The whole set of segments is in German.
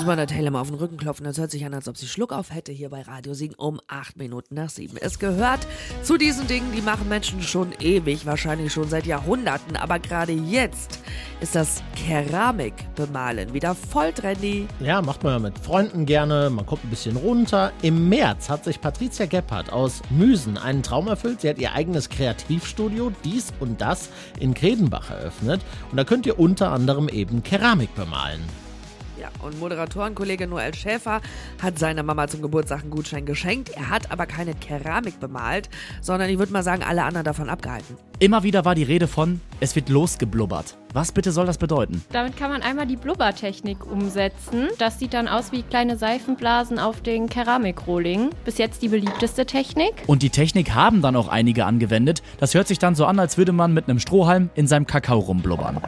mal der Taylor mal auf den Rücken klopfen. Das hört sich an, als ob sie Schluck auf hätte hier bei Radio Siegen um 8:07. Es gehört zu diesen Dingen, die machen Menschen schon ewig, wahrscheinlich schon seit Jahrhunderten. Aber gerade jetzt ist das Keramikbemalen wieder voll trendy. Ja, macht man ja mit Freunden gerne, man kommt ein bisschen runter. Im März hat sich Patricia Gebhardt aus Müsen einen Traum erfüllt. Sie hat ihr eigenes Kreativstudio, Dies und Das, in Kredenbach eröffnet. Und da könnt ihr unter anderem eben Keramik bemalen. Ja, und Moderatorenkollege Noel Schäfer hat seiner Mama zum Geburtstag einen Gutschein geschenkt. Er hat aber keine Keramik bemalt, sondern ich würde mal sagen, alle anderen davon abgehalten. Immer wieder war die Rede von, es wird losgeblubbert. Was bitte soll das bedeuten? Damit kann man einmal die Blubbertechnik umsetzen. Das sieht dann aus wie kleine Seifenblasen auf den Keramikrohling. Bis jetzt die beliebteste Technik. Und die Technik haben dann auch einige angewendet. Das hört sich dann so an, als würde man mit einem Strohhalm in seinem Kakao rumblubbern.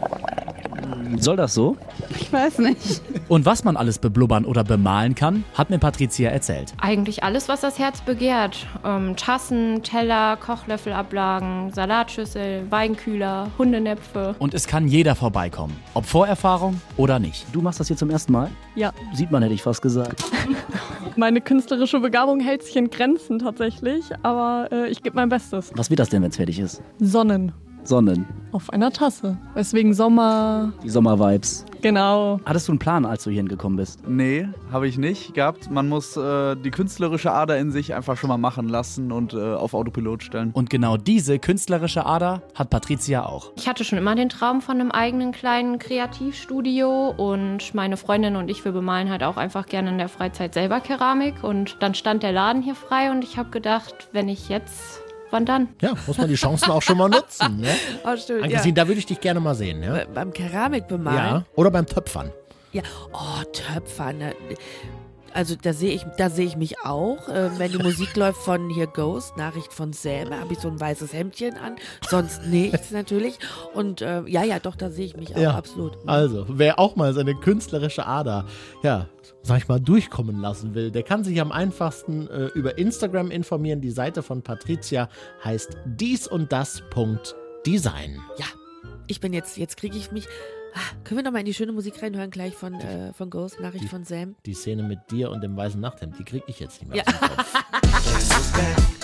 Soll das so? Ich weiß nicht. Und was man alles beblubbern oder bemalen kann, hat mir Patricia erzählt. Eigentlich alles, was das Herz begehrt. Tassen, Teller, Kochlöffelablagen, Salatschüssel, Weinkühler, Hundenäpfe. Und es kann jeder vorbeikommen, ob Vorerfahrung oder nicht. Du machst das hier zum ersten Mal? Ja. Sieht man, hätte ich fast gesagt. Meine künstlerische Begabung hält sich in Grenzen tatsächlich, aber ich gebe mein Bestes. Was wird das denn, wenn es fertig ist? Sonnen. Sonnen. Auf einer Tasse. Deswegen Sommer. Die Sommervibes. Genau. Hattest du einen Plan, als du hierhin gekommen bist? Nee, habe ich nicht gehabt. Man muss die künstlerische Ader in sich einfach schon mal machen lassen und auf Autopilot stellen. Und genau diese künstlerische Ader hat Patricia auch. Ich hatte schon immer den Traum von einem eigenen kleinen Kreativstudio und meine Freundin und ich, wir bemalen halt auch einfach gerne in der Freizeit selber Keramik und dann stand der Laden hier frei und ich habe gedacht, wenn ich jetzt, wann dann? Ja, muss man die Chancen auch schon mal nutzen. Ne? Oh, stimmt, Angesehen, da würde ich dich gerne mal sehen. Ja? Beim Keramikbemalen? Ja, oder beim Töpfern. Ja. Oh, Töpfern. Ne? Also da sehe ich mich auch. Wenn die Musik läuft von hier Ghost, Nachricht von Sam, habe ich so ein weißes Hemdchen an. Sonst nichts natürlich. Und ja, doch, da sehe ich mich auch, absolut. Also, wer auch mal seine künstlerische Ader, sag ich mal, durchkommen lassen will, der kann sich am einfachsten über Instagram informieren. Die Seite von Patricia heißt diesunddas.design. Ja, ich bin jetzt kriege ich mich. Können wir noch mal in die schöne Musik reinhören, gleich von Ghost, Nachricht von Sam? Die Szene mit dir und dem weißen Nachthemd, die kriege ich jetzt nicht mehr Ja. aus dem Kopf.